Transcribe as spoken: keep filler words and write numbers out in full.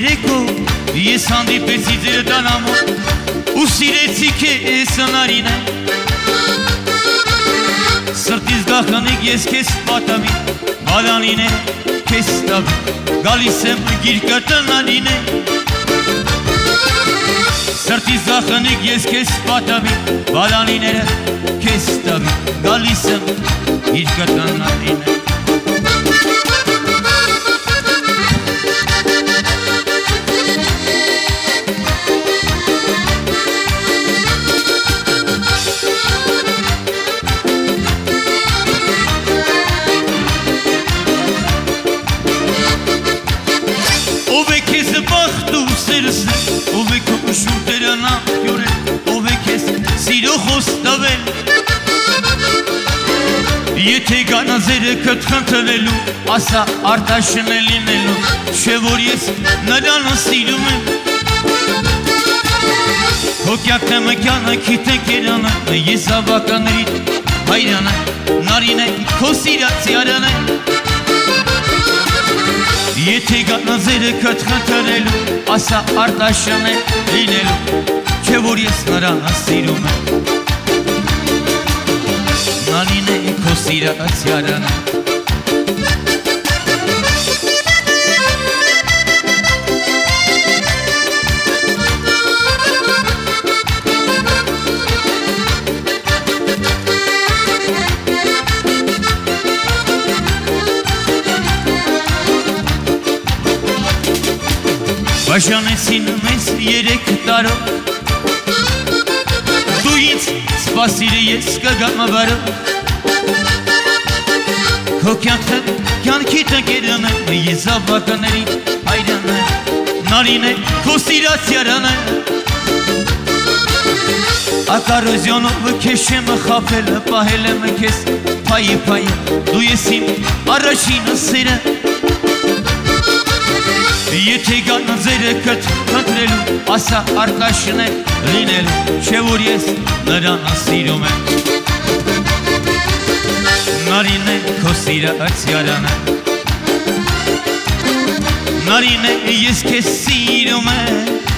երեկո ես հանդիպեցի ձեր տանամոտ ու սիրեցի քեզ Նարինե Սրտից գախնիկ ես քեզ պատավի բալանինե քեզ տավի գալիս եմ գիրկը Նարինե Սրտից գախնիկ ես քեզ պատավի բալանիները քեզ տավի գալիս եմ գիրկը Նարինե Ով է քեզ բախտ ու սերսն Ով է քո շուրթերը նախյուրել Ով է քեզ սիրո խոստավել Եթե գանազերը քդ խնդրելու Ասա արտաշն է լինելու Չէ որ ես նրան սիրում եմ Քո կյանքը մկյանը քիթեք երանը Ես ավականներիդ հայրանը Նարինե քո սիրացի արանը Եթե գանազերը քդ խնդրելու Ասա արտաշն է լինելու Չէ որ ես նրան սիրում եմ Նարինե քո սիրացի արանը Բաժանեցին մեզ երեք տարով Դու ինձ սպասիր ես կգամ վարով Քո կյանքը կյանքի տնկերն է Ես ավականների հայրն է Նարինե քո սիրացի արան է Ակարոզյոնով քեզ չեմ խաբել Պահել եմ քեզ փայի փայի Դու ես իմ առաջին սերը Եթե գանազերը քդ խնդրելու Ասա արտաշն է լինելու Չէ որ ես նրան սիրում եմ Նարինե քո սիրացի արանը Նարինե ես քեզ սիրում եմ